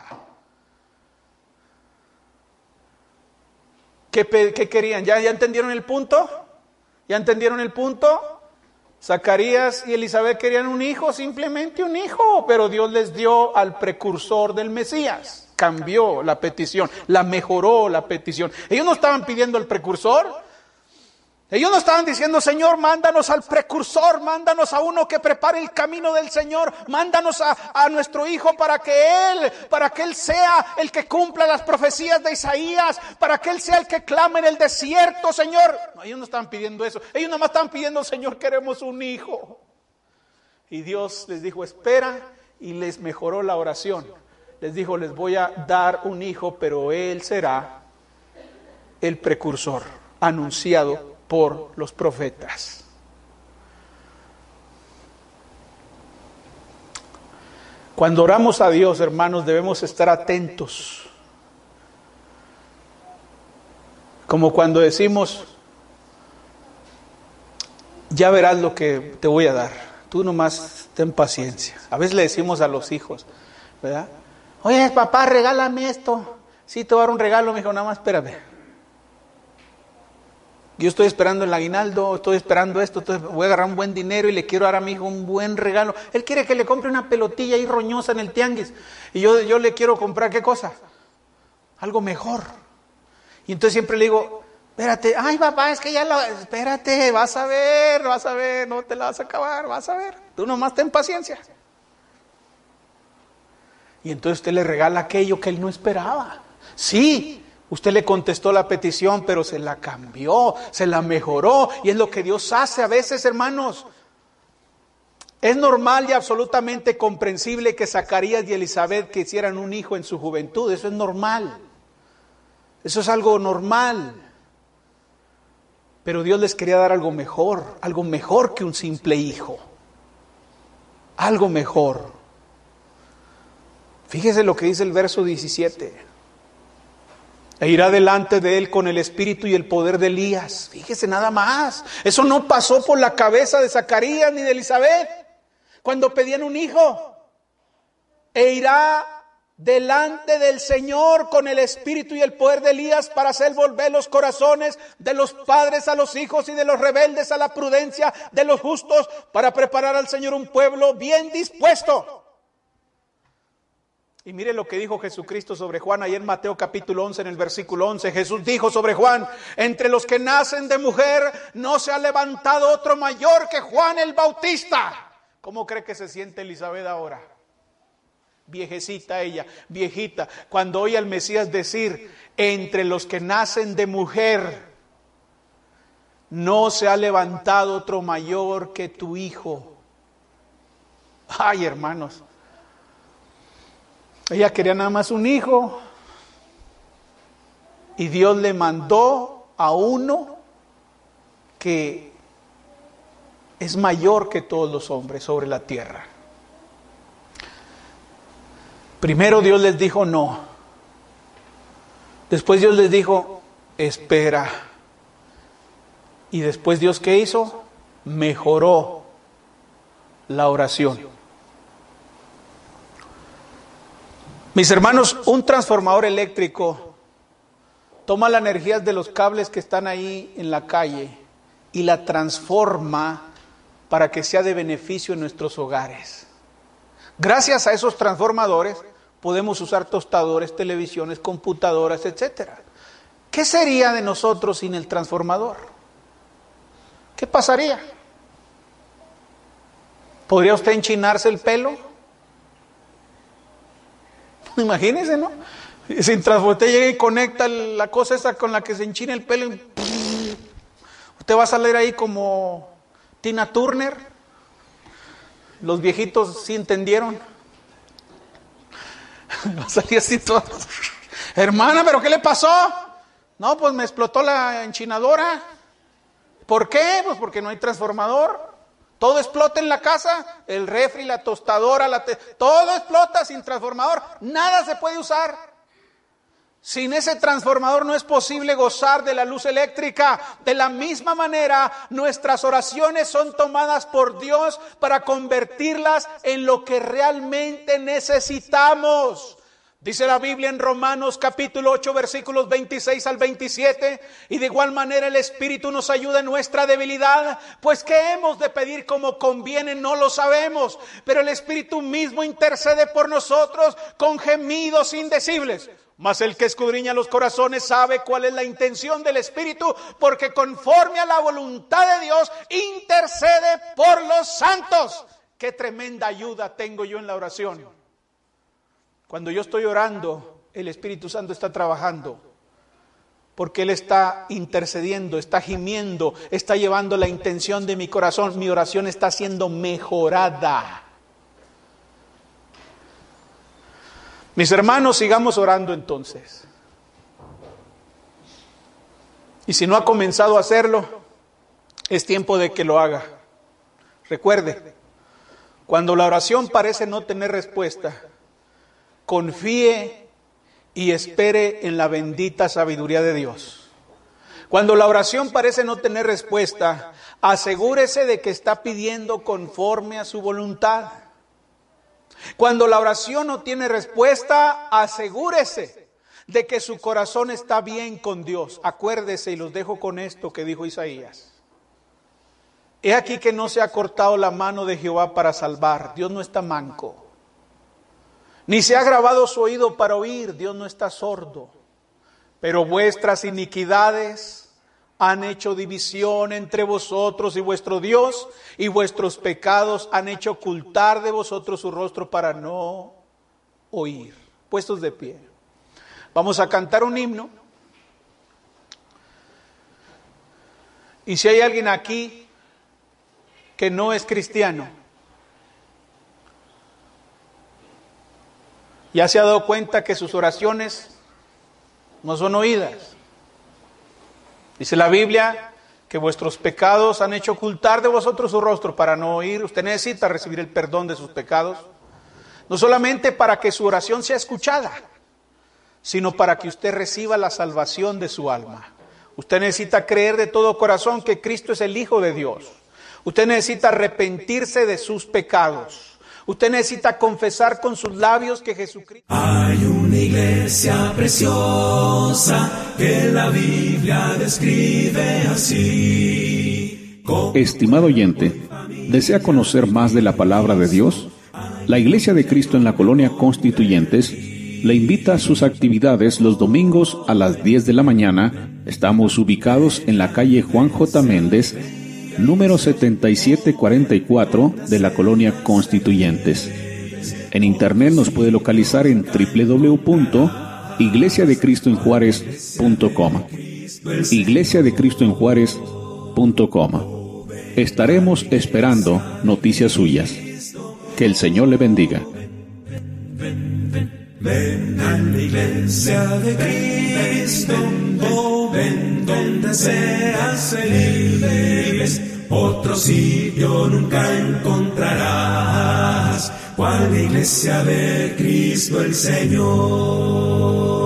A: ¿Qué querían? ¿Ya entendieron el punto? ¿Ya entendieron el punto? Zacarías y Elizabeth querían un hijo, simplemente un hijo, pero Dios les dio al precursor del Mesías. Cambió la petición, la mejoró la petición. Ellos no estaban pidiendo al precursor. Ellos no estaban diciendo, Señor, mándanos al precursor, mándanos a uno que prepare el camino del Señor, mándanos a nuestro hijo para que él sea el que cumpla las profecías de Isaías, para que él sea el que clame en el desierto, Señor. No, ellos no estaban pidiendo eso. Ellos nomás estaban pidiendo, Señor, queremos un hijo. Y Dios les dijo, espera, y les mejoró la oración. Les dijo, les voy a dar un hijo, pero él será el precursor anunciado por los profetas. Cuando oramos a Dios, hermanos, debemos estar atentos. Como cuando decimos, ya verás lo que te voy a dar. Tú nomás ten paciencia. A veces le decimos a los hijos, ¿verdad? Oye, papá, regálame esto. Sí, te voy a dar un regalo, me dijo, nada más espérame. Yo estoy esperando el aguinaldo, estoy esperando esto, entonces voy a agarrar un buen dinero y le quiero dar a mi hijo un buen regalo. Él quiere que le compre una pelotilla ahí roñosa en el tianguis. Y yo le quiero comprar, ¿qué cosa? Algo mejor. Y entonces siempre le digo, espérate, ay papá, es que espérate, vas a ver, no te la vas a acabar, vas a ver. Tú nomás ten paciencia. Y entonces usted le regala aquello que él no esperaba. Sí. Usted le contestó la petición, pero se la cambió, se la mejoró. Y es lo que Dios hace a veces, hermanos. Es normal y absolutamente comprensible que Zacarías y Elizabeth quisieran un hijo en su juventud. Eso es normal. Eso es algo normal. Pero Dios les quería dar algo mejor que un simple hijo. Algo mejor. Fíjese lo que dice el verso 17. E irá delante de él con el espíritu y el poder de Elías. Fíjese nada más. Eso no pasó por la cabeza de Zacarías ni de Elizabeth cuando pedían un hijo. E irá delante del Señor con el espíritu y el poder de Elías para hacer volver los corazones de los padres a los hijos y de los rebeldes a la prudencia de los justos, para preparar al Señor un pueblo bien dispuesto. Y mire lo que dijo Jesucristo sobre Juan, ahí en Mateo capítulo 11, en el versículo 11. Jesús dijo sobre Juan: entre los que nacen de mujer no se ha levantado otro mayor que Juan el Bautista. ¿Cómo cree que se siente Elizabeth ahora? Viejecita ella, viejita, cuando oye al Mesías decir: entre los que nacen de mujer no se ha levantado otro mayor que tu hijo. Ay, hermanos. Ella quería nada más un hijo y Dios le mandó a uno que es mayor que todos los hombres sobre la tierra. Primero Dios les dijo no. Después Dios les dijo espera. Y después Dios, ¿qué hizo? Mejoró la oración. Mis hermanos, un transformador eléctrico toma la energía de los cables que están ahí en la calle y la transforma para que sea de beneficio en nuestros hogares. Gracias a esos transformadores podemos usar tostadores, televisiones, computadoras, etc. ¿Qué sería de nosotros sin el transformador? ¿Qué pasaría? ¿Podría usted enchinarse el pelo? Imagínese, ¿no? Sin usted llega y conecta la cosa esa con la que se enchina el pelo. Usted va a salir ahí como Tina Turner. Los viejitos sí entendieron. Va a salir así todo. Hermana, ¿pero qué le pasó? No, pues me explotó la enchinadora. ¿Por qué? Pues porque no hay transformador. Todo explota en la casa, el refri, la tostadora, todo explota sin transformador. Nada se puede usar. Sin ese transformador no es posible gozar de la luz eléctrica. De la misma manera, nuestras oraciones son tomadas por Dios para convertirlas en lo que realmente necesitamos. Dice la Biblia en Romanos capítulo 8 versículos 26 al 27, y de igual manera el Espíritu nos ayuda en nuestra debilidad, pues qué hemos de pedir como conviene no lo sabemos, pero el Espíritu mismo intercede por nosotros con gemidos indecibles. Mas el que escudriña los corazones sabe cuál es la intención del Espíritu, porque conforme a la voluntad de Dios intercede por los santos. Qué tremenda ayuda tengo yo en la oración. Cuando yo estoy orando, el Espíritu Santo está trabajando, porque Él está intercediendo, está gimiendo, está llevando la intención de mi corazón. Mi oración está siendo mejorada. Mis hermanos, sigamos orando entonces. Y si no ha comenzado a hacerlo, es tiempo de que lo haga. Recuerde, cuando la oración parece no tener respuesta, confíe y espere en la bendita sabiduría de Dios. Cuando la oración parece no tener respuesta, asegúrese de que está pidiendo conforme a su voluntad. Cuando la oración no tiene respuesta, asegúrese de que su corazón está bien con Dios. Acuérdese, y los dejo con esto que dijo Isaías. He aquí que no se ha cortado la mano de Jehová para salvar. Dios no está manco. Ni se ha agravado su oído para oír. Dios no está sordo. Pero vuestras iniquidades han hecho división entre vosotros y vuestro Dios, y vuestros pecados han hecho ocultar de vosotros su rostro para no oír. Puestos de pie. Vamos a cantar un himno. Y si hay alguien aquí que no es cristiano, ya se ha dado cuenta que sus oraciones no son oídas. Dice la Biblia que vuestros pecados han hecho ocultar de vosotros su rostro para no oír. Usted necesita recibir el perdón de sus pecados, no solamente para que su oración sea escuchada, sino para que usted reciba la salvación de su alma. Usted necesita creer de todo corazón que Cristo es el Hijo de Dios. Usted necesita arrepentirse de sus pecados. Usted necesita confesar con sus labios que Jesucristo...
B: Hay una iglesia preciosa que la Biblia describe así.
C: Estimado oyente, ¿desea conocer más de la palabra de Dios? La Iglesia de Cristo en la Colonia Constituyentes le invita a sus actividades los domingos a las 10 de la mañana. Estamos ubicados en la calle Juan J. Méndez, número 7744 de la Colonia Constituyentes. En internet nos puede localizar en www.iglesiadecristoenjuarez.com. iglesiadecristoenjuarez.com. Estaremos esperando noticias suyas. Que el Señor le bendiga.
B: Ven a la iglesia de Cristo, ven donde seas feliz. Otro sitio nunca encontrarás, cual la iglesia de Cristo el Señor.